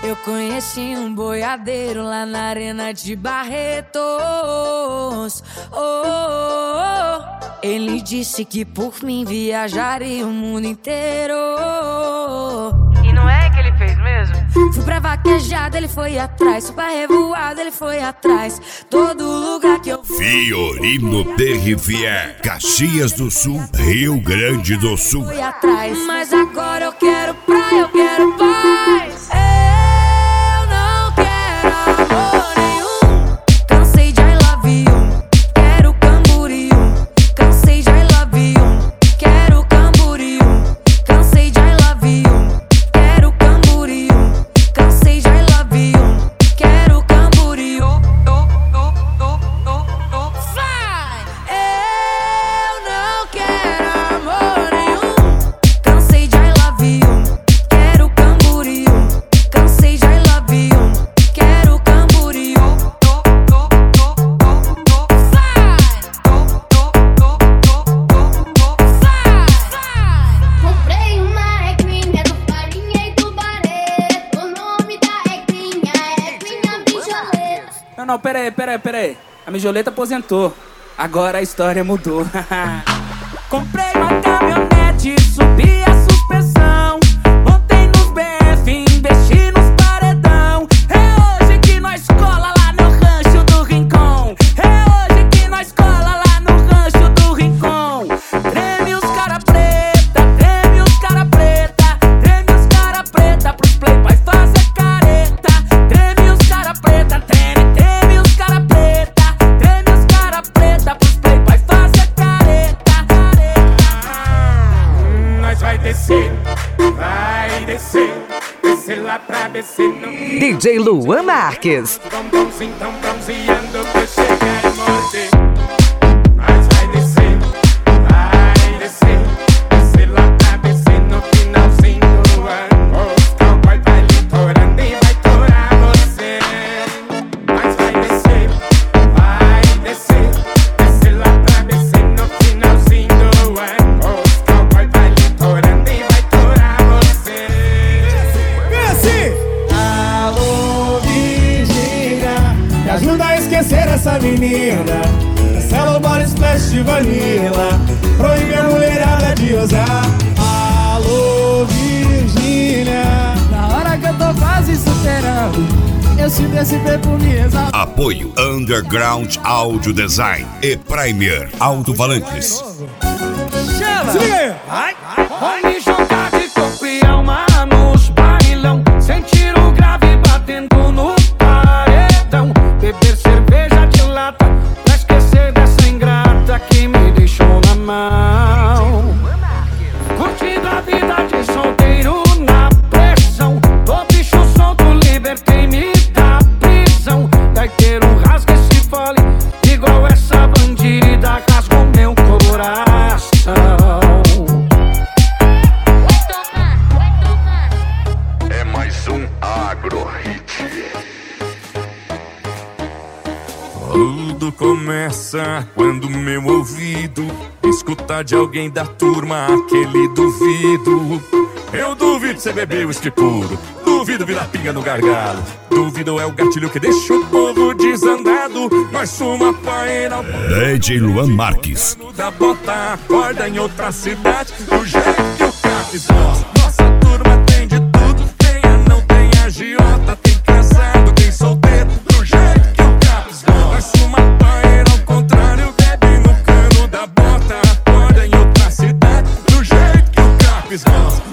Eu conheci um boiadeiro lá na arena de Barretos. Ele disse que por mim viajaria o mundo inteiro. E não é que ele fez mesmo? Fui pra vaquejada, ele foi atrás. Fui pra revoada, ele foi atrás. Todo lugar que eu fui, Fiorino de Rivière, Caxias do Sul, Rio Grande do Sul. foi atrás. Mas agora eu quero praia, eu quero paz. Eu não quero amor nenhum. Cansei de I love you. Quero Camboriú. Cansei de I love you. Quero Camboriú. Cansei de I love you. Quero Camboriú. Cansei de I love you. Quero Camboriú. Vai! Eu não quero amor nenhum. Cansei de I love you. Quero Camboriú. Cansei de I love you. Quero Camboriú. Comprei uma egrinha do farinha e do bareto. O nome da egrinha é minha bijoleta. Não, peraí. A mijoleta aposentou. Agora a história mudou. Comprei uma caminhonete, subi a suspensão. Montei nos BF, investi nos paredão. É hoje que nós cola lá no rancho do Rincon. É hoje que nós cola lá no rancho do Rincon. Treme os cara preta, treme os cara preta. Treme os cara preta pros playboy fazer careta. Treme os cara preta, treme os cara preta. Treme os cara preta pros playboy fazer careta. Nós vai descer, descer lá pra descer no DJ Luan Marques. Vamos então bronzeando que chega a morder. Nós vai descer, descer lá pra descer no finalzinho do ano. Os cowboy vai litorando e vai torar você. Nós vai descer, descer lá pra descer no finalzinho do ano. Os cowboy vai litorando e vai torar você. Alô, Virgínia, me ajuda a esquecer essa menina. Cancela o body splash de vanilla, proíbe a mulherada de usar. Alô, Virgínia, na hora que eu tô quase superando, eu sinto esse tempo me exaltar. Apoio Underground Audio Design e Premier Alto-Falantes. Se liga aí. Vou me jogar de corpo e alma nos bailão. Sentir o grave batendo no paredão. Beber cerveja de lata pra esquecer dessa ingrata que me deixou na mão. Curtindo a vida de solteiro na pressão. Tô bicho solto, libertei-me da prisão. Vai ter um rasga esse fole, igual essa bandida rasgou meu coração. É mais um Agro Hit. Tudo começa quando meu ouvido escuta de alguém da turma aquele duvido. Eu duvido cê beber uísque puro, duvido virar pinga no gargalo. Duvido é o gatilho que deixa o povo desandado. Nós uma paeira DJ Luan Marques. da bota, acorda em outra cidade. Do jeito que o Capis gosta. Nossa turma tem de tudo, tem a não tem agiota. Tem casado, tem solteiro, do jeito que o Capis gosta. Nós uma paeira ao contrário, bebe no cano da bota. Acorda em outra cidade, do jeito que o Capis gosta.